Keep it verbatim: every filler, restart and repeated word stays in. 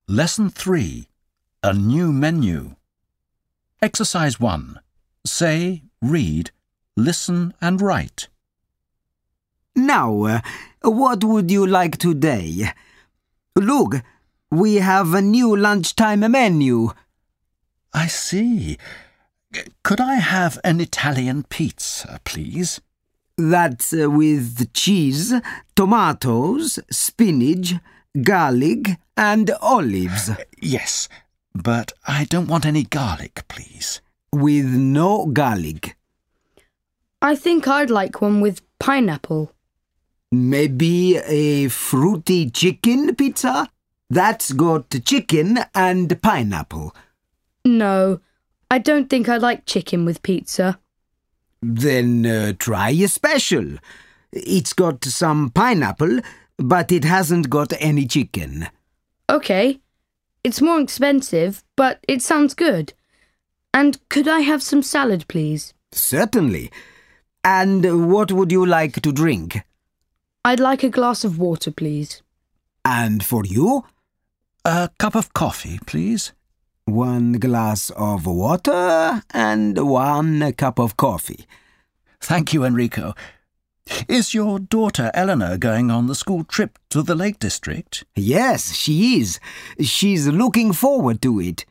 Lesson three. A new menu. Exercise one. Say, read, listen and write. Now, uh, what would you like today? Look, we have a new lunchtime menu. I see. Could I have an Italian pizza, please? That's uh, with cheese, tomatoes, spinach, garlic and olives. Yes, but I don't want any garlic, please. With no garlic. I think I'd like one with pineapple. Maybe a fruity chicken pizza? That's got chicken and pineapple. No, I don't think I like chicken with pizza. Then uh, try a special. It's got some pineapple, but it hasn't got any chicken. Okay. It's more expensive, but it sounds good. And could I have some salad, please? Certainly. And what would you like to drink? I'd like a glass of water, please. And for you? A cup of coffee, please. One glass of water and one cup of coffee. Thank you, Enrico. Is your daughter Eleanor going on the school trip to the Lake District? Yes, she is. She's looking forward to it.